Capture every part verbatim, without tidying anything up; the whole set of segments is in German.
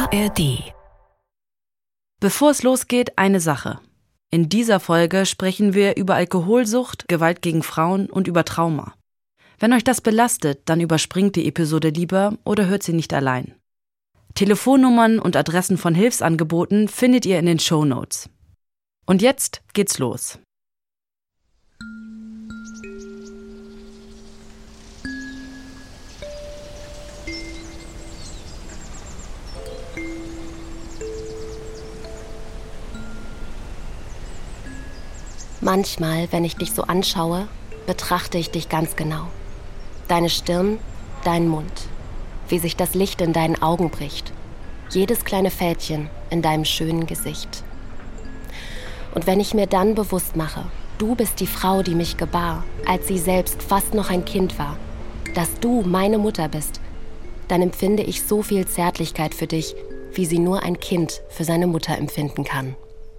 R D. Bevor es losgeht, eine Sache. In dieser Folge sprechen wir über Alkoholsucht, Gewalt gegen Frauen und über Trauma. Wenn euch das belastet, dann überspringt die Episode lieber oder hört sie nicht allein. Telefonnummern und Adressen von Hilfsangeboten findet ihr in den Shownotes. Und jetzt geht's los. Manchmal, wenn ich dich so anschaue, betrachte ich dich ganz genau. Deine Stirn, dein Mund, wie sich das Licht in deinen Augen bricht. Jedes kleine Fältchen in deinem schönen Gesicht. Und wenn ich mir dann bewusst mache, du bist die Frau, die mich gebar, als sie selbst fast noch ein Kind war, dass du meine Mutter bist, dann empfinde ich so viel Zärtlichkeit für dich, wie sie nur ein Kind für seine Mutter empfinden kann.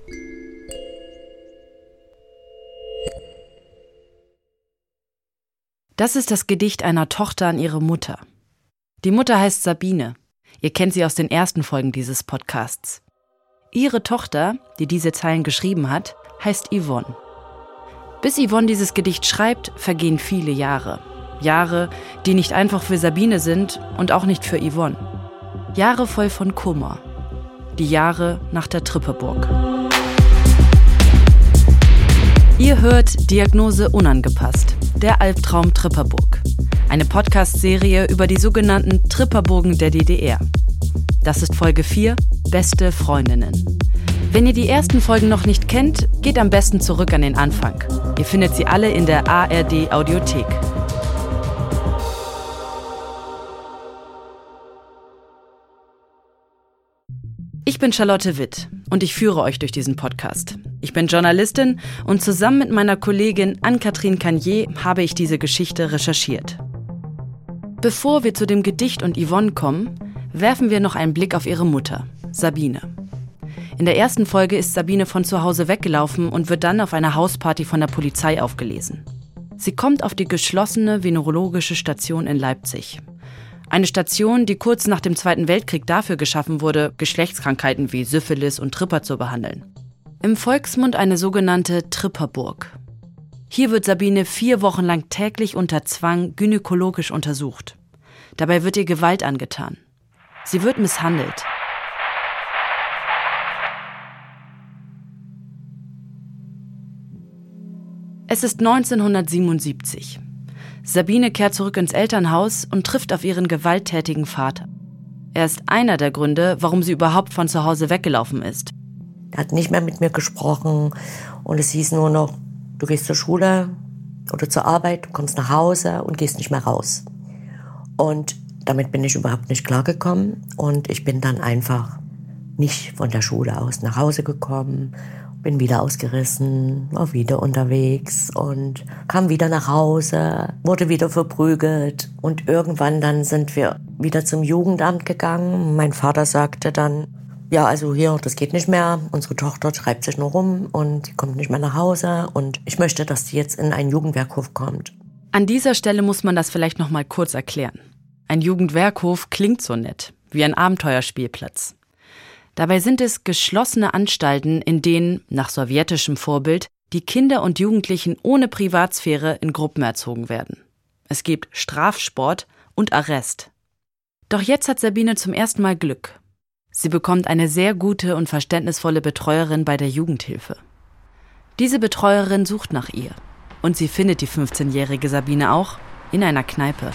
Das ist das Gedicht einer Tochter an ihre Mutter. Die Mutter heißt Sabine. Ihr kennt sie aus den ersten Folgen dieses Podcasts. Ihre Tochter, die diese Zeilen geschrieben hat, heißt Yvonne. Bis Yvonne dieses Gedicht schreibt, vergehen viele Jahre. Jahre, die nicht einfach für Sabine sind und auch nicht für Yvonne. Jahre voll von Kummer. Die Jahre nach der Trippeburg. Ihr hört Diagnose unangepasst, der Albtraum Tripperburg. Eine Podcast-Serie über die sogenannten Tripperburgen der D D R. Das ist Folge vier, Beste Freundinnen. Wenn ihr die ersten Folgen noch nicht kennt, geht am besten zurück an den Anfang. Ihr findet sie alle in der A R D-Audiothek. Ich bin Charlotte Witt und ich führe euch durch diesen Podcast. Ich bin Journalistin und zusammen mit meiner Kollegin Anne-Kathrin Cagnier habe ich diese Geschichte recherchiert. Bevor wir zu dem Gedicht und Yvonne kommen, werfen wir noch einen Blick auf ihre Mutter, Sabine. In der ersten Folge ist Sabine von zu Hause weggelaufen und wird dann auf einer Hausparty von der Polizei aufgelesen. Sie kommt auf die geschlossene venerologische Station in Leipzig. Eine Station, die kurz nach dem Zweiten Weltkrieg dafür geschaffen wurde, Geschlechtskrankheiten wie Syphilis und Tripper zu behandeln. Im Volksmund eine sogenannte Tripperburg. Hier wird Sabine vier Wochen lang täglich unter Zwang gynäkologisch untersucht. Dabei wird ihr Gewalt angetan. Sie wird misshandelt. Es ist neunzehnhundertsiebenundsiebzig. Sabine kehrt zurück ins Elternhaus und trifft auf ihren gewalttätigen Vater. Er ist einer der Gründe, warum sie überhaupt von zu Hause weggelaufen ist. Er hat nicht mehr mit mir gesprochen und es hieß nur noch, du gehst zur Schule oder zur Arbeit, du kommst nach Hause und gehst nicht mehr raus. Und damit bin ich überhaupt nicht klargekommen und ich bin dann einfach nicht von der Schule aus nach Hause gekommen. Bin wieder ausgerissen, war wieder unterwegs und kam wieder nach Hause, wurde wieder verprügelt. Und irgendwann dann sind wir wieder zum Jugendamt gegangen. Mein Vater sagte dann, ja, also hier, das geht nicht mehr. Unsere Tochter treibt sich nur rum und die kommt nicht mehr nach Hause. Und ich möchte, dass sie jetzt in einen Jugendwerkhof kommt. An dieser Stelle muss man das vielleicht noch mal kurz erklären. Ein Jugendwerkhof klingt so nett, wie ein Abenteuerspielplatz. Dabei sind es geschlossene Anstalten, in denen, nach sowjetischem Vorbild, die Kinder und Jugendlichen ohne Privatsphäre in Gruppen erzogen werden. Es gibt Strafsport und Arrest. Doch jetzt hat Sabine zum ersten Mal Glück. Sie bekommt eine sehr gute und verständnisvolle Betreuerin bei der Jugendhilfe. Diese Betreuerin sucht nach ihr. Und sie findet die fünfzehnjährige Sabine auch in einer Kneipe.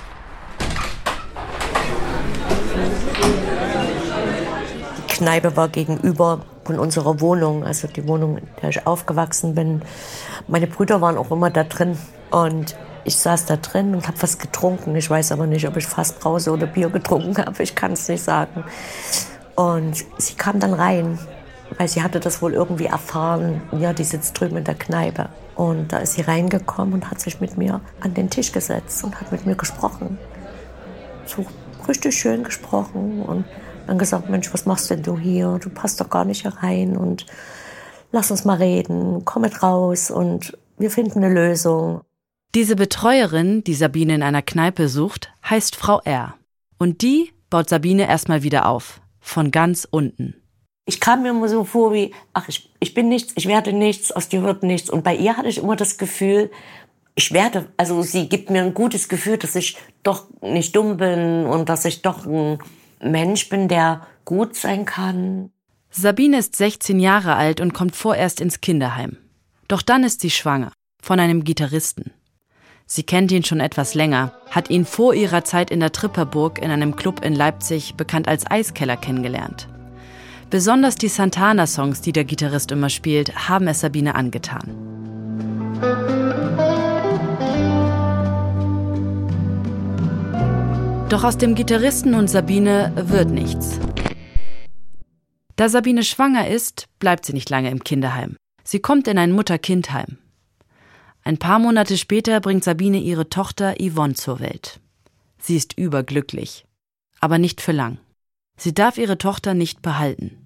Die Kneipe war gegenüber von unserer Wohnung, also die Wohnung, in der ich aufgewachsen bin. Meine Brüder waren auch immer da drin und ich saß da drin und habe was getrunken. Ich weiß aber nicht, ob ich Fassbrause oder Bier getrunken habe, ich kann es nicht sagen. Und sie kam dann rein, weil sie hatte das wohl irgendwie erfahren. Ja, die sitzt drüben in der Kneipe. Und da ist sie reingekommen und hat sich mit mir an den Tisch gesetzt und hat mit mir gesprochen. So richtig schön gesprochen und dann gesagt, Mensch, was machst denn du hier? Du passt doch gar nicht hier rein und lass uns mal reden, komm mit raus und wir finden eine Lösung. Diese Betreuerin, die Sabine in einer Kneipe sucht, heißt Frau R. Und die baut Sabine erstmal wieder auf. von ganz unten. Ich kam mir immer so vor wie, ach, ich, ich bin nichts, ich werde nichts, aus dir wird nichts. Und bei ihr hatte ich immer das Gefühl, ich werde, also sie gibt mir ein gutes Gefühl, dass ich doch nicht dumm bin und dass ich doch ein Mensch bin, der gut sein kann. Sabine ist sechzehn Jahre alt und kommt vorerst ins Kinderheim. Doch dann ist sie schwanger, von einem Gitarristen. Sie kennt ihn schon etwas länger, hat ihn vor ihrer Zeit in der Tripperburg in einem Club in Leipzig, bekannt als Eiskeller, kennengelernt. Besonders die Santana-Songs, die der Gitarrist immer spielt, haben es Sabine angetan. Doch aus dem Gitarristen und Sabine wird nichts. Da Sabine schwanger ist, bleibt sie nicht lange im Kinderheim. Sie kommt in ein Mutter-Kind-Heim. Ein paar Monate später bringt Sabine ihre Tochter Yvonne zur Welt. Sie ist überglücklich, aber nicht für lang. Sie darf ihre Tochter nicht behalten.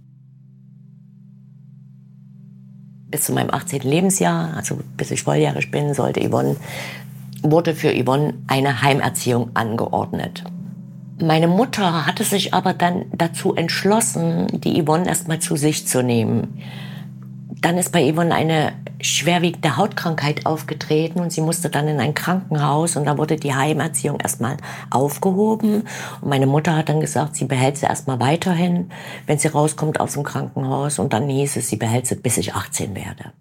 Bis zu meinem achtzehnten Lebensjahr, also bis ich volljährig bin, sollte Yvonne, wurde für Yvonne eine Heimerziehung angeordnet. Meine Mutter hatte sich aber dann dazu entschlossen, die Yvonne erstmal zu sich zu nehmen. Dann ist bei Yvonne eine schwerwiegende Hautkrankheit aufgetreten und sie musste dann in ein Krankenhaus und da wurde die Heimerziehung erstmal aufgehoben. Und meine Mutter hat dann gesagt, sie behält sie erstmal weiterhin, wenn sie rauskommt aus dem Krankenhaus. Und dann hieß es, sie behält sie, bis ich achtzehn werde.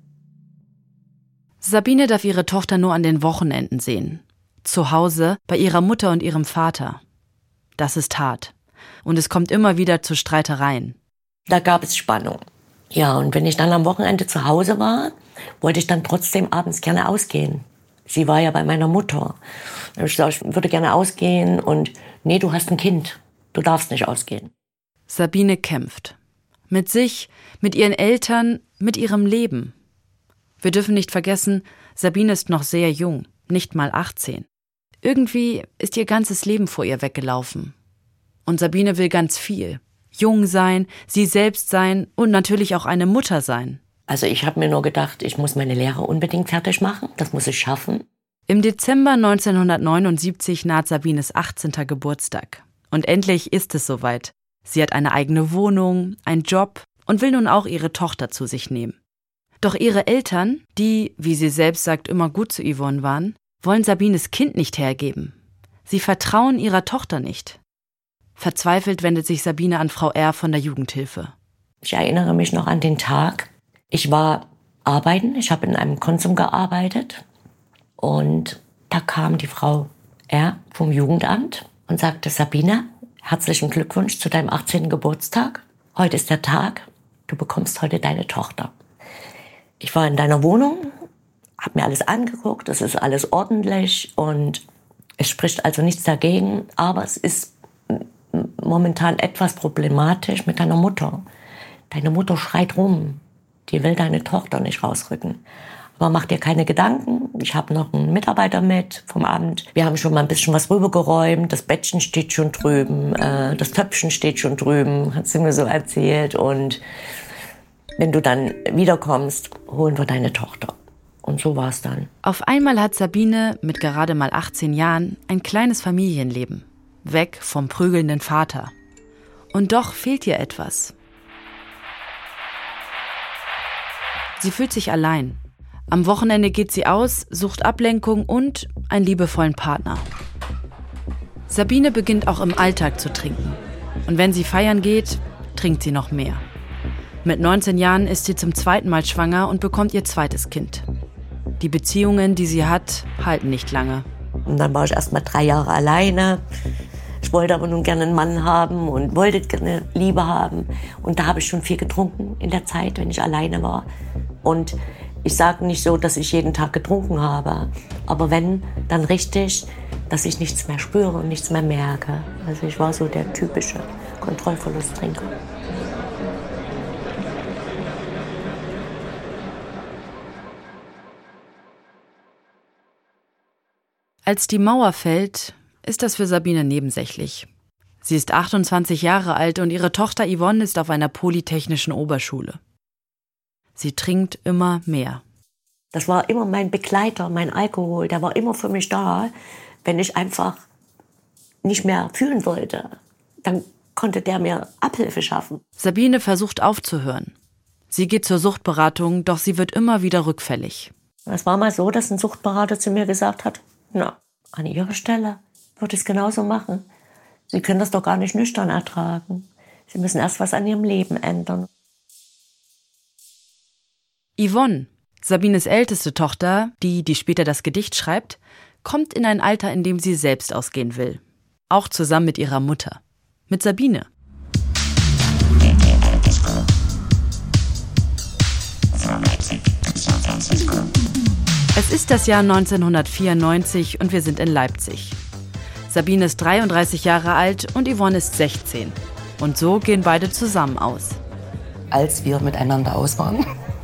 Sabine darf ihre Tochter nur an den Wochenenden sehen. Zu Hause bei ihrer Mutter und ihrem Vater. Das ist hart. Und es kommt immer wieder zu Streitereien. Da gab es Spannung. Ja, und wenn ich dann am Wochenende zu Hause war, wollte ich dann trotzdem abends gerne ausgehen. Sie war ja bei meiner Mutter. Ich sagte, ich würde gerne ausgehen und nee, du hast ein Kind, du darfst nicht ausgehen. Sabine kämpft. Mit sich, mit ihren Eltern, mit ihrem Leben. Wir dürfen nicht vergessen, Sabine ist noch sehr jung, nicht mal achtzehn. Irgendwie ist ihr ganzes Leben vor ihr weggelaufen. Und Sabine will ganz viel. Jung sein, sie selbst sein und natürlich auch eine Mutter sein. Also ich habe mir nur gedacht, ich muss meine Lehre unbedingt fertig machen. Das muss ich schaffen. Im Dezember neunzehnhundertneunundsiebzig naht Sabines achtzehnter Geburtstag. Und endlich ist es soweit. Sie hat eine eigene Wohnung, einen Job und will nun auch ihre Tochter zu sich nehmen. Doch ihre Eltern, die, wie sie selbst sagt, immer gut zu Yvonne waren, wollen Sabines Kind nicht hergeben. Sie vertrauen ihrer Tochter nicht. Verzweifelt wendet sich Sabine an Frau R. von der Jugendhilfe. Ich erinnere mich noch an den Tag. Ich war arbeiten, ich habe in einem Konsum gearbeitet und da kam die Frau R. vom Jugendamt und sagte, Sabine, herzlichen Glückwunsch zu deinem achtzehnten Geburtstag. Heute ist der Tag, du bekommst heute deine Tochter. Ich war in deiner Wohnung, habe mir alles angeguckt, es ist alles ordentlich und es spricht also nichts dagegen, aber es ist momentan etwas problematisch mit deiner Mutter. Deine Mutter schreit rum, die will deine Tochter nicht rausrücken. Aber mach dir keine Gedanken, ich habe noch einen Mitarbeiter mit vom Amt. Wir haben schon mal ein bisschen was rübergeräumt, das Bettchen steht schon drüben, äh, das Töpfchen steht schon drüben, hat sie mir so erzählt. Und wenn du dann wiederkommst, holen wir deine Tochter. Und so war es dann. Auf einmal hat Sabine mit gerade mal achtzehn Jahren ein kleines Familienleben. Weg vom prügelnden Vater. Und doch fehlt ihr etwas. Sie fühlt sich allein. Am Wochenende geht sie aus, sucht Ablenkung und einen liebevollen Partner. Sabine beginnt auch im Alltag zu trinken. Und wenn sie feiern geht, trinkt sie noch mehr. Mit neunzehn Jahren ist sie zum zweiten Mal schwanger und bekommt ihr zweites Kind. Die Beziehungen, die sie hat, halten nicht lange. Und dann war ich erst mal drei Jahre alleine. Ich wollte aber nun gerne einen Mann haben und wollte gerne Liebe haben. Und da habe ich schon viel getrunken in der Zeit, wenn ich alleine war. Und ich sage nicht so, dass ich jeden Tag getrunken habe. Aber wenn, dann richtig, dass ich nichts mehr spüre und nichts mehr merke. Also ich war so der typische Kontrollverlusttrinker. Als die Mauer fällt, ist das für Sabine nebensächlich. Sie ist achtundzwanzig Jahre alt und ihre Tochter Yvonne ist auf einer polytechnischen Oberschule. Sie trinkt immer mehr. Das war immer mein Begleiter, mein Alkohol. Der war immer für mich da, wenn ich einfach nicht mehr fühlen wollte. Dann konnte der mir Abhilfe schaffen. Sabine versucht aufzuhören. Sie geht zur Suchtberatung, doch sie wird immer wieder rückfällig. Es war mal so, dass ein Suchtberater zu mir gesagt hat, na, an Ihrer Stelle würde ich es genauso machen. Sie können das doch gar nicht nüchtern ertragen. Sie müssen erst was an Ihrem Leben ändern. Yvonne, Sabines älteste Tochter, die, die später das Gedicht schreibt, kommt in ein Alter, in dem sie selbst ausgehen will. Auch zusammen mit ihrer Mutter. Mit Sabine. Es ist das Jahr neunzehnhundertvierundneunzig und wir sind in Leipzig. Sabine ist dreiunddreißig Jahre alt und Yvonne ist sechzehn. Und so gehen beide zusammen aus. Als wir miteinander aus waren.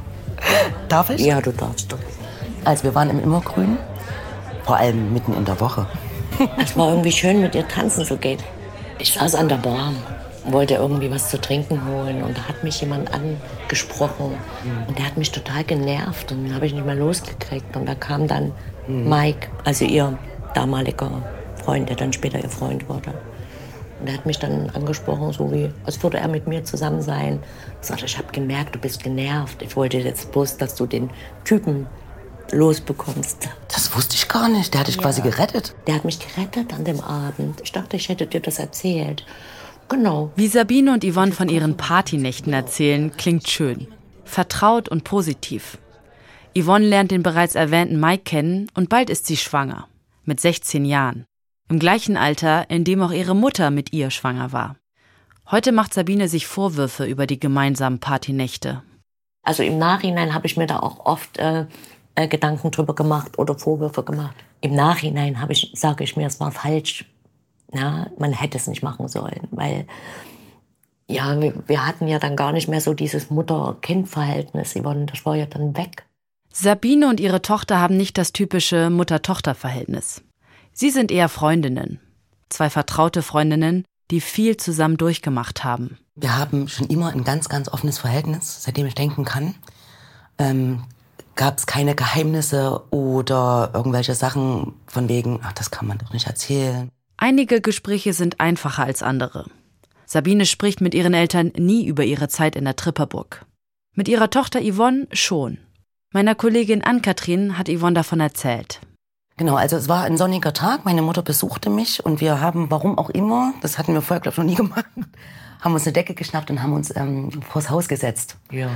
Darf ich? Ja, du darfst doch. Als wir waren im Immergrün, vor allem mitten in der Woche. Es war irgendwie schön, mit ihr tanzen zu gehen. Ich saß an der Bar, wollte irgendwie was zu trinken holen und da hat mich jemand angesprochen und der hat mich total genervt und den habe ich nicht mehr losgekriegt. Und da kam dann mhm. Mike, also ihr damaliger Freund, der dann später ihr Freund wurde. Und er hat mich dann angesprochen, so wie, als würde er mit mir zusammen sein. Ich sagte, ich habe gemerkt, du bist genervt. Ich wollte jetzt bloß, dass du den Typen losbekommst. Das wusste ich gar nicht. Der hat dich ja. quasi gerettet. Der hat mich gerettet an dem Abend. Ich dachte, ich hätte dir das erzählt. Genau. Wie Sabine und Yvonne von ihren Partynächten erzählen, klingt schön. Vertraut und positiv. Yvonne lernt den bereits erwähnten Mike kennen und bald ist sie schwanger. Mit sechzehn Jahren. Im gleichen Alter, in dem auch ihre Mutter mit ihr schwanger war. Heute macht Sabine sich Vorwürfe über die gemeinsamen Partynächte. Also im Nachhinein habe ich mir da auch oft äh, äh, Gedanken drüber gemacht oder Vorwürfe gemacht. Im Nachhinein habe ich, sage ich mir, es war falsch. Ja, man hätte es nicht machen sollen, weil ja, wir, wir hatten ja dann gar nicht mehr so dieses Mutter-Kind-Verhältnis. Das war ja dann weg. Sabine und ihre Tochter haben nicht das typische Mutter-Tochter-Verhältnis. Sie sind eher Freundinnen. Zwei vertraute Freundinnen, die viel zusammen durchgemacht haben. Wir haben schon immer ein ganz, ganz offenes Verhältnis, seitdem ich denken kann. Ähm, gab es keine Geheimnisse oder irgendwelche Sachen von wegen, ach, das kann man doch nicht erzählen. Einige Gespräche sind einfacher als andere. Sabine spricht mit ihren Eltern nie über ihre Zeit in der Tripperburg. Mit ihrer Tochter Yvonne schon. Meiner Kollegin Ann-Kathrin hat Yvonne davon erzählt. Genau, also es war ein sonniger Tag, meine Mutter besuchte mich und wir haben, warum auch immer, das hatten wir vorher, glaube ich, noch nie gemacht, haben uns eine Decke geschnappt und haben uns ähm, vors Haus gesetzt. Ja.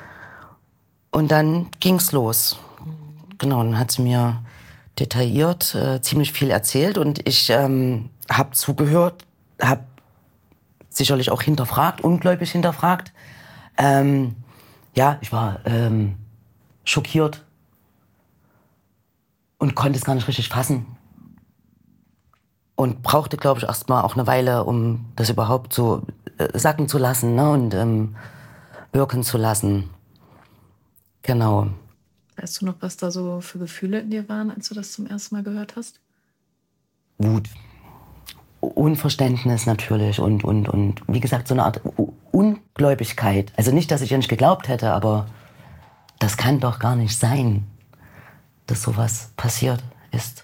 Und dann ging's los. Genau, dann hat sie mir detailliert äh, ziemlich viel erzählt und ich ähm, habe zugehört, habe sicherlich auch hinterfragt, ungläubig hinterfragt. Ähm, ja, ich war ähm, schockiert. Und konnte es gar nicht richtig fassen. Und brauchte, glaube ich, erst mal auch eine Weile, um das überhaupt so äh, sacken zu lassen, ne? Und ähm, wirken zu lassen. Genau. Weißt du noch, was da so für Gefühle in dir waren, als du das zum ersten Mal gehört hast? Wut. Unverständnis natürlich und, und, und wie gesagt, so eine Art Ungläubigkeit. Also nicht, dass ich ja nicht geglaubt hätte, aber das kann doch gar nicht sein, dass sowas passiert ist.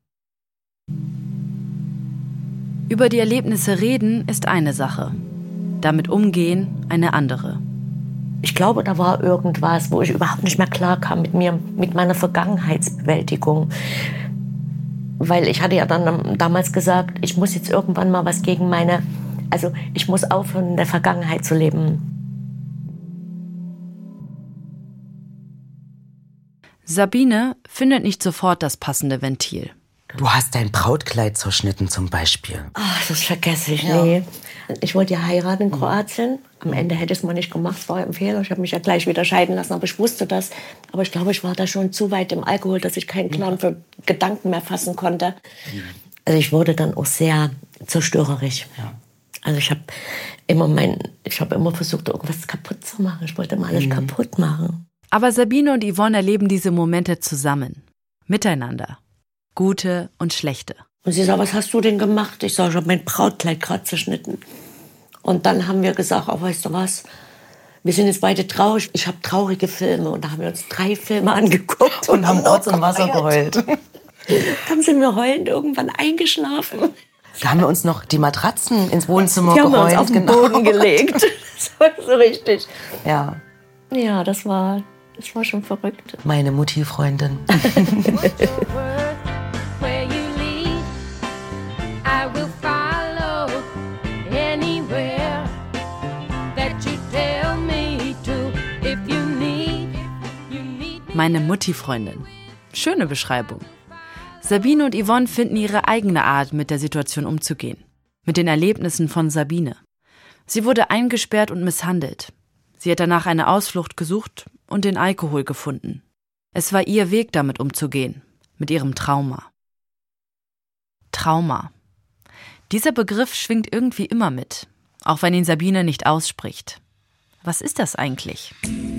Über die Erlebnisse reden ist eine Sache. Damit umgehen eine andere. Ich glaube, da war irgendwas, wo ich überhaupt nicht mehr klar kam mit mir, mit meiner Vergangenheitsbewältigung. Weil ich hatte ja dann damals gesagt, ich muss jetzt irgendwann mal was gegen meine... Also ich muss aufhören, in der Vergangenheit zu leben. Sabine findet nicht sofort das passende Ventil. Du hast dein Brautkleid zerschnitten zum Beispiel. Ach, das vergesse ich ja. nie. Ich wollte ja heiraten in Kroatien. Am Ende hätte ich es mal nicht gemacht, das war ein Fehler. Ich habe mich ja gleich wieder scheiden lassen, aber ich wusste das. Aber ich glaube, ich war da schon zu weit im Alkohol, dass ich keinen klaren für Gedanken mehr fassen konnte. Also ich wurde dann auch sehr zerstörerisch. Ja. Also ich habe immer mein, ich habe immer versucht, irgendwas kaputt zu machen. Ich wollte immer alles mhm. kaputt machen. Aber Sabine und Yvonne erleben diese Momente zusammen. Miteinander. Gute und schlechte. Und sie sagt, was hast du denn gemacht? Ich sage, ich habe mein Brautkleid gerade zerschnitten. Und dann haben wir gesagt, oh, weißt du was, wir sind jetzt beide traurig. Ich habe traurige Filme. Und da haben wir uns drei Filme angeguckt. Und haben Orts und Wasser geheult. Dann sind wir heulend irgendwann eingeschlafen. Da haben wir uns noch die Matratzen ins Wohnzimmer die haben wir geräumt. uns auf den genau. Boden gelegt. Das war so richtig. Ja. Ja, das war, das war schon verrückt. Meine Mutti-Freundin. Meine Mutti-Freundin. Schöne Beschreibung. Sabine und Yvonne finden ihre eigene Art, mit der Situation umzugehen. Mit den Erlebnissen von Sabine. Sie wurde eingesperrt und misshandelt. Sie hat danach eine Ausflucht gesucht und den Alkohol gefunden. Es war ihr Weg, damit umzugehen. Mit ihrem Trauma. Trauma. Dieser Begriff schwingt irgendwie immer mit. Auch wenn ihn Sabine nicht ausspricht. Was ist das eigentlich?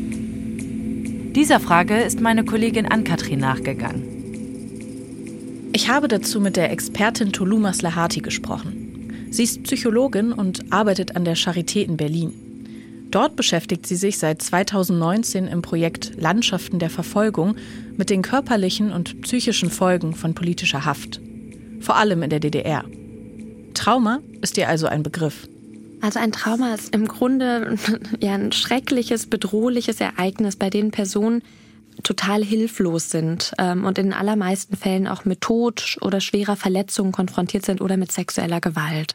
Dieser Frage ist meine Kollegin Ann-Kathrin nachgegangen. Ich habe dazu mit der Expertin Tolu Maslahati gesprochen. Sie ist Psychologin und arbeitet an der Charité in Berlin. Dort beschäftigt sie sich seit zweitausendneunzehn im Projekt Landschaften der Verfolgung mit den körperlichen und psychischen Folgen von politischer Haft. Vor allem in der D D R. Trauma ist ihr also ein Begriff. Also ein Trauma ist im Grunde ja ein schreckliches, bedrohliches Ereignis, bei dem Personen total hilflos sind ähm, und in den allermeisten Fällen auch mit Tod oder schwerer Verletzungen konfrontiert sind oder mit sexueller Gewalt.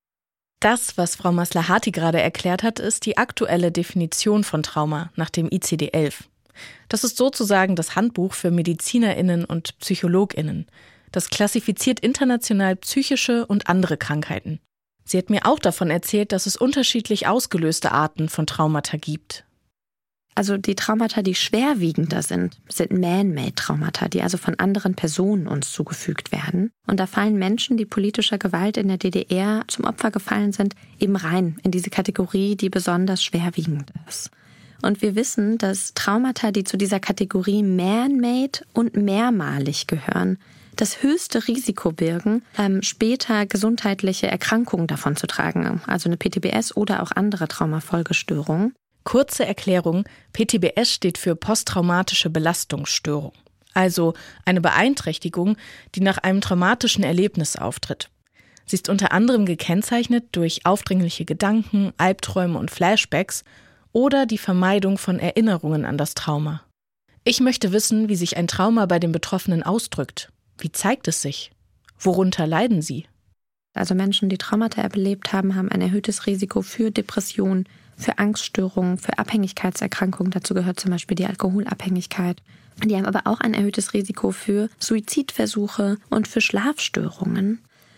Das, was Frau Maslahati gerade erklärt hat, ist die aktuelle Definition von Trauma nach dem I C D elf. Das ist sozusagen das Handbuch für MedizinerInnen und PsychologInnen. Das klassifiziert international psychische und andere Krankheiten. Sie hat mir auch davon erzählt, dass es unterschiedlich ausgelöste Arten von Traumata gibt. Also die Traumata, die schwerwiegender sind, sind Man-Made-Traumata, die also von anderen Personen uns zugefügt werden. Und da fallen Menschen, die politischer Gewalt in der D D R zum Opfer gefallen sind, eben rein in diese Kategorie, die besonders schwerwiegend ist. Und wir wissen, dass Traumata, die zu dieser Kategorie Man-Made und mehrmalig gehören, das höchste Risiko birgen, ähm, später gesundheitliche Erkrankungen davon zu tragen, also eine P T B S oder auch andere Traumafolgestörungen. Kurze Erklärung, P T B S steht für posttraumatische Belastungsstörung, also eine Beeinträchtigung, die nach einem traumatischen Erlebnis auftritt. Sie ist unter anderem gekennzeichnet durch aufdringliche Gedanken, Albträume und Flashbacks oder die Vermeidung von Erinnerungen an das Trauma. Ich möchte wissen, wie sich ein Trauma bei den Betroffenen ausdrückt. Wie zeigt es sich? Worunter leiden sie? Also Menschen, die Traumata erlebt haben, haben ein erhöhtes Risiko für Depressionen, für Angststörungen, für Abhängigkeitserkrankungen. Dazu gehört zum Beispiel die Alkoholabhängigkeit. Die haben aber auch ein erhöhtes Risiko für Suizidversuche und für Schlafstörungen.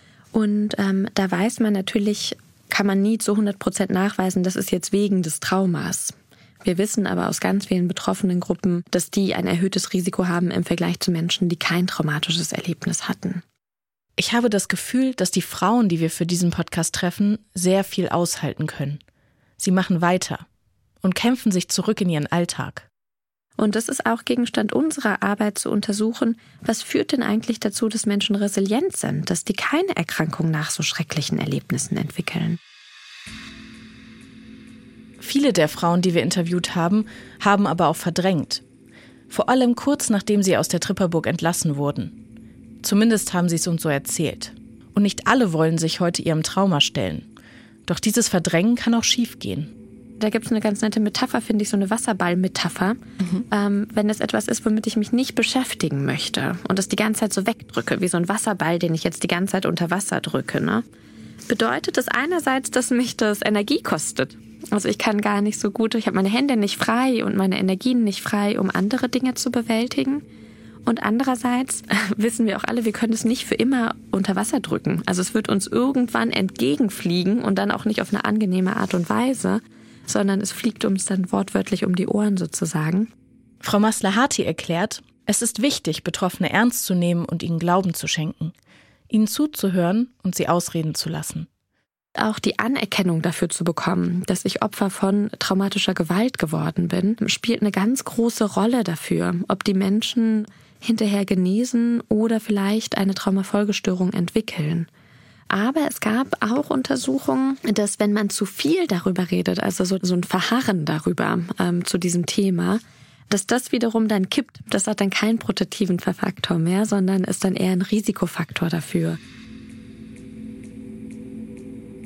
Und ähm, da weiß man natürlich, kann man nie zu hundert Prozent nachweisen, das ist jetzt wegen des Traumas. Wir wissen aber aus ganz vielen betroffenen Gruppen, dass die ein erhöhtes Risiko haben im Vergleich zu Menschen, die kein traumatisches Erlebnis hatten. Ich habe das Gefühl, dass die Frauen, die wir für diesen Podcast treffen, sehr viel aushalten können. Sie machen weiter und kämpfen sich zurück in ihren Alltag. Und das ist auch Gegenstand unserer Arbeit zu untersuchen, was führt denn eigentlich dazu, dass Menschen resilient sind, dass die keine Erkrankung nach so schrecklichen Erlebnissen entwickeln. Viele der Frauen, die wir interviewt haben, haben aber auch verdrängt. Vor allem kurz nachdem sie aus der Tripperburg entlassen wurden. Zumindest haben sie es uns so erzählt. Und nicht alle wollen sich heute ihrem Trauma stellen. Doch dieses Verdrängen kann auch schiefgehen. Da gibt es eine ganz nette Metapher, finde ich, so eine Wasserball-Metapher. Mhm. Ähm, wenn das etwas ist, womit ich mich nicht beschäftigen möchte und das die ganze Zeit so wegdrücke, wie so ein Wasserball, den ich jetzt die ganze Zeit unter Wasser drücke, ne? Bedeutet das einerseits, dass mich das Energie kostet. Also ich kann gar nicht so gut, ich habe meine Hände nicht frei und meine Energien nicht frei, um andere Dinge zu bewältigen. Und andererseits wissen wir auch alle, wir können es nicht für immer unter Wasser drücken. Also es wird uns irgendwann entgegenfliegen und dann auch nicht auf eine angenehme Art und Weise, sondern es fliegt uns dann wortwörtlich um die Ohren sozusagen. Frau Maslahati erklärt, es ist wichtig, Betroffene ernst zu nehmen und ihnen Glauben zu schenken, ihnen zuzuhören und sie ausreden zu lassen. Auch die Anerkennung dafür zu bekommen, dass ich Opfer von traumatischer Gewalt geworden bin, spielt eine ganz große Rolle dafür, ob die Menschen hinterher genesen oder vielleicht eine Traumafolgestörung entwickeln. Aber es gab auch Untersuchungen, dass wenn man zu viel darüber redet, also so, so ein Verharren darüber ähm, zu diesem Thema, dass das wiederum dann kippt. Das hat dann keinen protektiven Faktor mehr, sondern ist dann eher ein Risikofaktor dafür.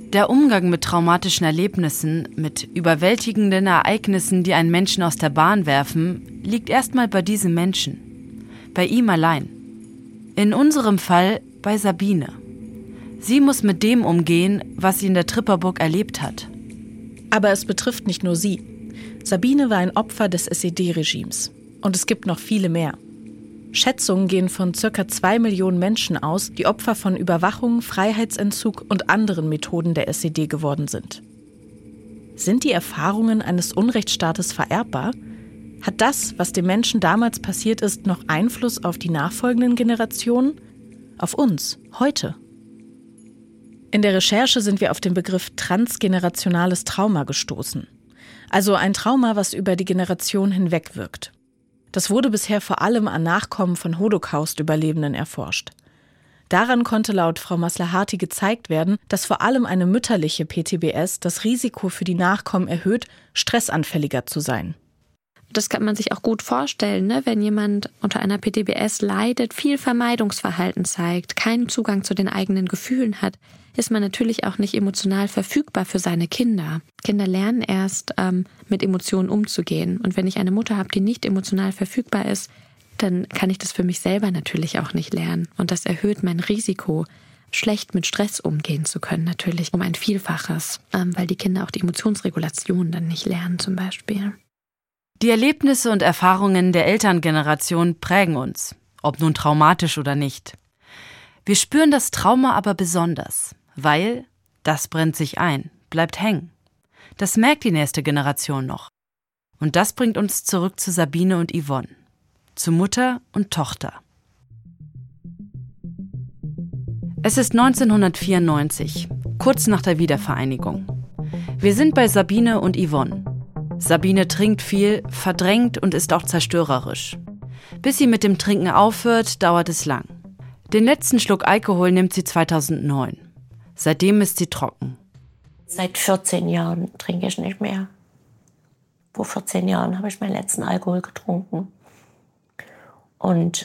Der Umgang mit traumatischen Erlebnissen, mit überwältigenden Ereignissen, die einen Menschen aus der Bahn werfen, liegt erstmal bei diesem Menschen. Bei ihm allein. In unserem Fall bei Sabine. Sie muss mit dem umgehen, was sie in der Tripperburg erlebt hat. Aber es betrifft nicht nur sie. Sabine war ein Opfer des S E D-Regimes. Und es gibt noch viele mehr. Schätzungen gehen von ca. zwei Millionen Menschen aus, die Opfer von Überwachung, Freiheitsentzug und anderen Methoden der S E D geworden sind. Sind die Erfahrungen eines Unrechtsstaates vererbbar? Hat das, was den Menschen damals passiert ist, noch Einfluss auf die nachfolgenden Generationen? Auf uns, heute? In der Recherche sind wir auf den Begriff transgenerationales Trauma gestoßen. Also ein Trauma, was über die Generation hinweg wirkt. Das wurde bisher vor allem an Nachkommen von Holocaust-Überlebenden erforscht. Daran konnte laut Frau Maslahati gezeigt werden, dass vor allem eine mütterliche P T B S das Risiko für die Nachkommen erhöht, stressanfälliger zu sein. Das kann man sich auch gut vorstellen, ne? Wenn jemand unter einer P T B S leidet, viel Vermeidungsverhalten zeigt, keinen Zugang zu den eigenen Gefühlen hat, ist man natürlich auch nicht emotional verfügbar für seine Kinder. Kinder lernen erst, ähm, mit Emotionen umzugehen. Und wenn ich eine Mutter habe, die nicht emotional verfügbar ist, dann kann ich das für mich selber natürlich auch nicht lernen. Und das erhöht mein Risiko, schlecht mit Stress umgehen zu können, natürlich um ein Vielfaches, ähm, weil die Kinder auch die Emotionsregulation dann nicht lernen zum Beispiel. Die Erlebnisse und Erfahrungen der Elterngeneration prägen uns, ob nun traumatisch oder nicht. Wir spüren das Trauma aber besonders, weil das brennt sich ein, bleibt hängen. Das merkt die nächste Generation noch. Und das bringt uns zurück zu Sabine und Yvonne, zu Mutter und Tochter. Es ist neunzehnhundertvierundneunzig, kurz nach der Wiedervereinigung. Wir sind bei Sabine und Yvonne. Sabine trinkt viel, verdrängt und ist auch zerstörerisch. Bis sie mit dem Trinken aufhört, dauert es lang. Den letzten Schluck Alkohol nimmt sie zweitausendneun. Seitdem ist sie trocken. Seit vierzehn Jahren trinke ich nicht mehr. Vor vierzehn Jahren habe ich meinen letzten Alkohol getrunken. Und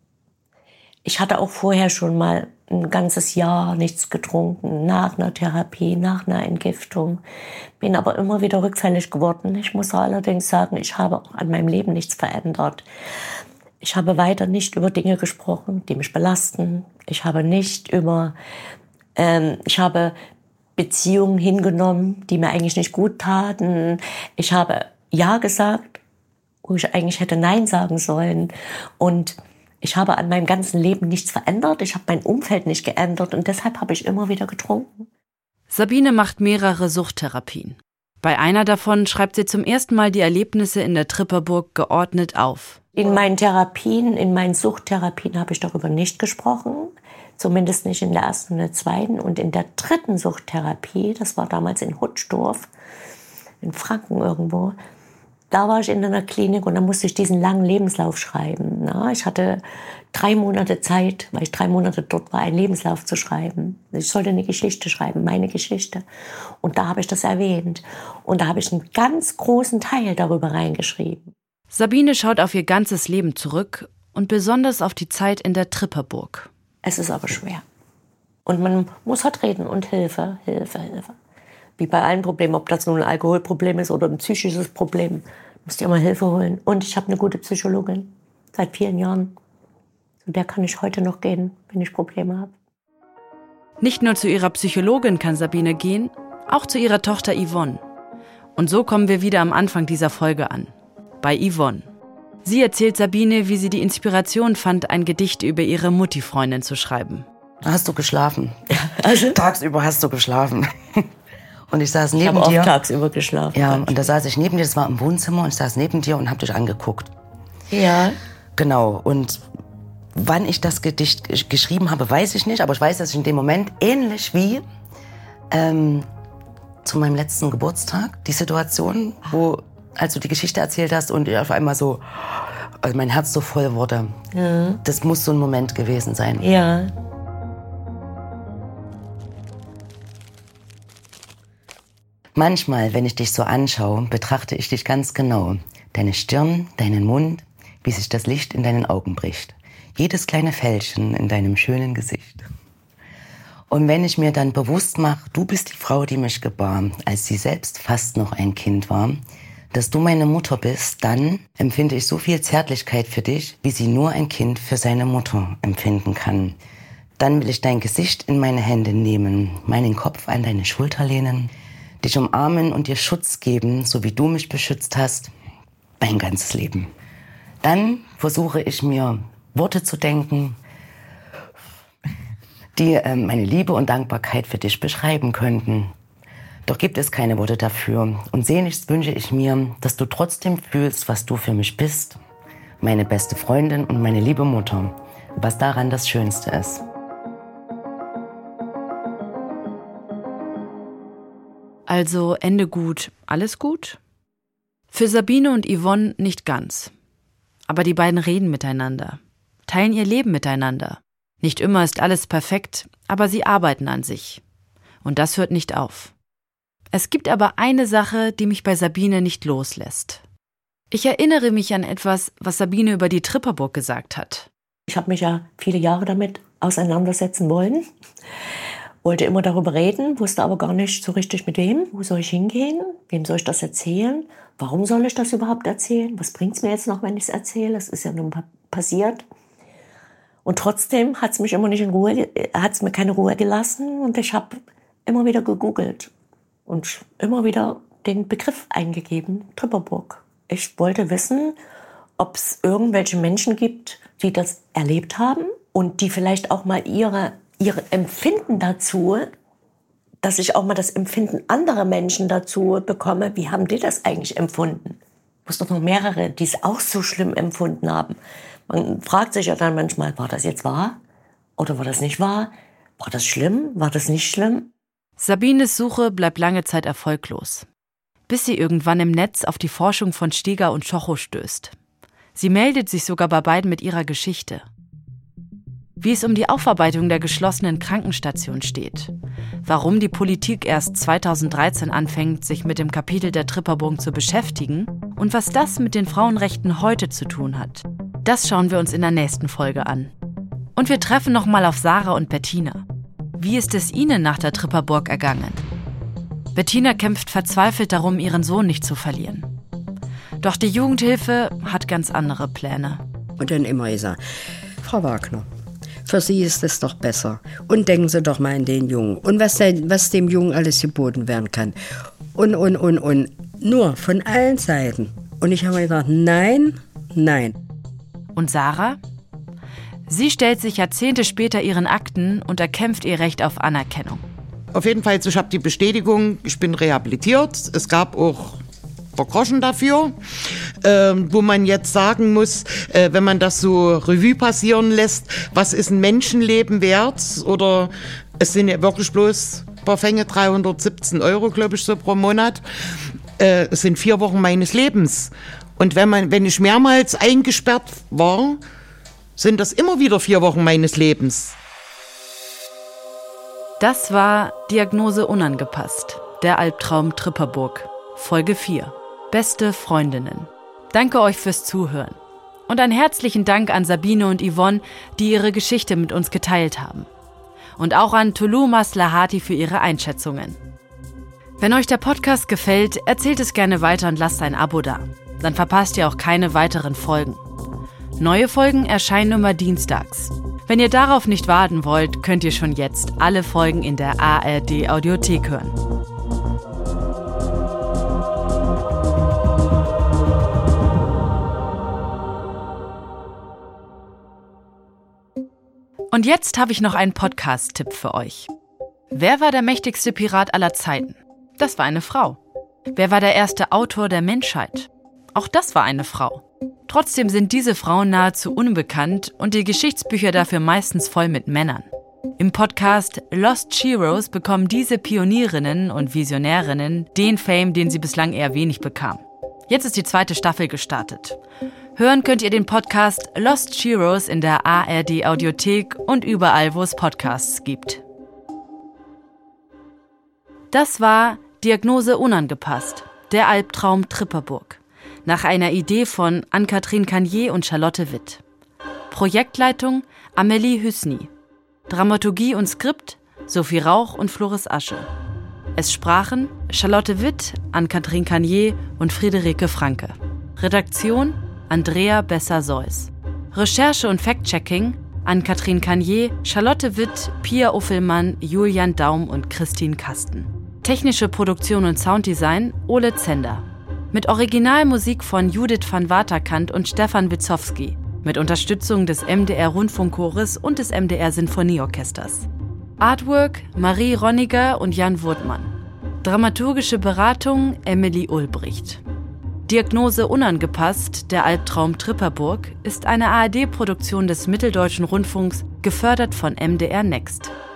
ich hatte auch vorher schon mal ein ganzes Jahr nichts getrunken, nach einer Therapie, nach einer Entgiftung. Bin aber immer wieder rückfällig geworden. Ich muss allerdings sagen, ich habe auch an meinem Leben nichts verändert. Ich habe weiter nicht über Dinge gesprochen, die mich belasten. Ich habe nicht über, ähm, ich habe Beziehungen hingenommen, die mir eigentlich nicht gut taten. Ich habe Ja gesagt, wo ich eigentlich hätte Nein sagen sollen. Und ich habe an meinem ganzen Leben nichts verändert. Ich habe mein Umfeld nicht geändert. Und deshalb habe ich immer wieder getrunken. Sabine macht mehrere Suchttherapien. Bei einer davon schreibt sie zum ersten Mal die Erlebnisse in der Tripperburg geordnet auf. In meinen Therapien, in meinen Suchttherapien habe ich darüber nicht gesprochen. Zumindest nicht in der ersten und der zweiten. Und in der dritten Suchttherapie, das war damals in Hutschdorf, in Franken irgendwo, da war ich in einer Klinik und da musste ich diesen langen Lebenslauf schreiben. Ich hatte drei Monate Zeit, weil ich drei Monate dort war, einen Lebenslauf zu schreiben. Ich sollte eine Geschichte schreiben, meine Geschichte. Und da habe ich das erwähnt. Und da habe ich einen ganz großen Teil darüber reingeschrieben. Sabine schaut auf ihr ganzes Leben zurück und besonders auf die Zeit in der Tripperburg. Es ist aber schwer. Und man muss halt reden und Hilfe, Hilfe, Hilfe. Wie bei allen Problemen, ob das nun ein Alkoholproblem ist oder ein psychisches Problem, musst du immer Hilfe holen. Und ich habe eine gute Psychologin seit vielen Jahren. Zu der kann ich heute noch gehen, wenn ich Probleme habe. Nicht nur zu ihrer Psychologin kann Sabine gehen, auch zu ihrer Tochter Yvonne. Und so kommen wir wieder am Anfang dieser Folge an, bei Yvonne. Sie erzählt Sabine, wie sie die Inspiration fand, ein Gedicht über ihre Mutti-Freundin zu schreiben. Hast du geschlafen? Also? Tagsüber hast du geschlafen. Und ich saß neben ich habe dir. Auch tagsüber geschlafen. Ja, und da saß ich neben dir, das war im Wohnzimmer, und ich saß neben dir und habe dich angeguckt. Ja. Genau, und wann ich das Gedicht geschrieben habe, weiß ich nicht, aber ich weiß, dass ich in dem Moment, ähnlich wie ähm, zu meinem letzten Geburtstag, die Situation, wo, als du die Geschichte erzählt hast und ich auf einmal so, also mein Herz so voll wurde. Ja. Das muss so ein Moment gewesen sein. Ja. Manchmal, wenn ich dich so anschaue, betrachte ich dich ganz genau. Deine Stirn, deinen Mund, wie sich das Licht in deinen Augen bricht. Jedes kleine Fältchen in deinem schönen Gesicht. Und wenn ich mir dann bewusst mache, du bist die Frau, die mich gebar, als sie selbst fast noch ein Kind war, dass du meine Mutter bist, dann empfinde ich so viel Zärtlichkeit für dich, wie sie nur ein Kind für seine Mutter empfinden kann. Dann will ich dein Gesicht in meine Hände nehmen, meinen Kopf an deine Schulter lehnen, dich umarmen und dir Schutz geben, so wie du mich beschützt hast, mein ganzes Leben. Dann versuche ich mir Worte zu denken, die äh, meine Liebe und Dankbarkeit für dich beschreiben könnten. Doch gibt es keine Worte dafür. Und sehnlichst wünsche ich mir, dass du trotzdem fühlst, was du für mich bist. Meine beste Freundin und meine liebe Mutter. Was daran das Schönste ist. Also Ende gut, alles gut? Für Sabine und Yvonne nicht ganz. Aber die beiden reden miteinander, teilen ihr Leben miteinander. Nicht immer ist alles perfekt, aber sie arbeiten an sich. Und das hört nicht auf. Es gibt aber eine Sache, die mich bei Sabine nicht loslässt. Ich erinnere mich an etwas, was Sabine über die Tripperburg gesagt hat. Ich habe mich ja viele Jahre damit auseinandersetzen wollen, wollte immer darüber reden, wusste aber gar nicht so richtig mit wem. Wo soll ich hingehen? Wem soll ich das erzählen? Warum soll ich das überhaupt erzählen? Was bringt es mir jetzt noch, wenn ich es erzähle? Es ist ja nun passiert. Und trotzdem hat es mich immer nicht in Ruhe, hat es mir keine Ruhe gelassen und ich habe immer wieder gegoogelt und immer wieder den Begriff eingegeben, Tripperburg. Ich wollte wissen, ob es irgendwelche Menschen gibt, die das erlebt haben und die vielleicht auch mal ihre, ihre Empfinden dazu, dass ich auch mal das Empfinden anderer Menschen dazu bekomme, wie haben die das eigentlich empfunden? Es muss doch noch mehrere, die es auch so schlimm empfunden haben. Man fragt sich ja dann manchmal, war das jetzt wahr oder war das nicht wahr? War das schlimm? War das nicht schlimm? Sabines Suche bleibt lange Zeit erfolglos, bis sie irgendwann im Netz auf die Forschung von Steger und Schocho stößt. Sie meldet sich sogar bei beiden mit ihrer Geschichte. Wie es um die Aufarbeitung der geschlossenen Krankenstation steht, warum die Politik erst zweitausenddreizehn anfängt, sich mit dem Kapitel der Tripperburg zu beschäftigen und was das mit den Frauenrechten heute zu tun hat. Das schauen wir uns in der nächsten Folge an. Und wir treffen nochmal auf Sarah und Bettina. Wie ist es ihnen nach der Tripperburg ergangen? Bettina kämpft verzweifelt darum, ihren Sohn nicht zu verlieren. Doch die Jugendhilfe hat ganz andere Pläne. Und dann immer gesagt, Frau Wagner, für Sie ist es doch besser. Und denken Sie doch mal an den Jungen. Und was, der, was dem Jungen alles geboten werden kann. Und, und, und, und. Nur von allen Seiten. Und ich habe mir gedacht, nein, nein. Und Sarah? Sie stellt sich Jahrzehnte später ihren Akten und erkämpft ihr Recht auf Anerkennung. Auf jeden Fall, ich habe die Bestätigung, ich bin rehabilitiert. Es gab auch Groschen dafür, äh, wo man jetzt sagen muss, äh, wenn man das so Revue passieren lässt, was ist ein Menschenleben wert? Oder es sind ja wirklich bloß ein paar Fänge, dreihundertsiebzehn Euro, glaube ich, so pro Monat. Äh, es sind vier Wochen meines Lebens. Und wenn man, wenn ich mehrmals eingesperrt war, sind das immer wieder vier Wochen meines Lebens. Das war Diagnose unangepasst, der Albtraum Tripperburg, Folge vier. Beste Freundinnen. Danke euch fürs Zuhören. Und einen herzlichen Dank an Sabine und Yvonne, die ihre Geschichte mit uns geteilt haben. Und auch an Tulu Maslahati für ihre Einschätzungen. Wenn euch der Podcast gefällt, erzählt es gerne weiter und lasst ein Abo da. Dann verpasst ihr auch keine weiteren Folgen. Neue Folgen erscheinen immer dienstags. Wenn ihr darauf nicht warten wollt, könnt ihr schon jetzt alle Folgen in der A R D Audiothek hören. Und jetzt habe ich noch einen Podcast-Tipp für euch. Wer war der mächtigste Pirat aller Zeiten? Das war eine Frau. Wer war der erste Autor der Menschheit? Auch das war eine Frau. Trotzdem sind diese Frauen nahezu unbekannt und die Geschichtsbücher dafür meistens voll mit Männern. Im Podcast Lost Heroes bekommen diese Pionierinnen und Visionärinnen den Fame, den sie bislang eher wenig bekamen. Jetzt ist die zweite Staffel gestartet. Hören könnt ihr den Podcast Lost Heroes in der A R D Audiothek und überall, wo es Podcasts gibt. Das war Diagnose unangepasst, der Albtraum Tripperburg. Nach einer Idee von Ann-Kathrin Cagnier und Charlotte Witt. Projektleitung Amelie Hüsny. Dramaturgie und Skript Sophie Rauch und Floris Asche. Es sprachen Charlotte Witt, Ann-Kathrin Cagnier und Friederike Franke. Redaktion Andrea Besser-Seuss. Recherche und Fact-Checking Ann-Kathrin Cagnier, Charlotte Witt, Pia Uffelmann, Julian Daum und Christine Kasten. Technische Produktion und Sounddesign Ole Zender. Mit Originalmusik von Judith van Waterkant und Stefan Witzowski. Mit Unterstützung des M D R Rundfunkchores und des M D R Sinfonieorchesters. Artwork Marie Ronniger und Jan Wurtmann. Dramaturgische Beratung Emily Ulbricht. Diagnose unangepasst, der Albtraum Tripperburg, ist eine A R D-Produktion des Mitteldeutschen Rundfunks, gefördert von M D R Next.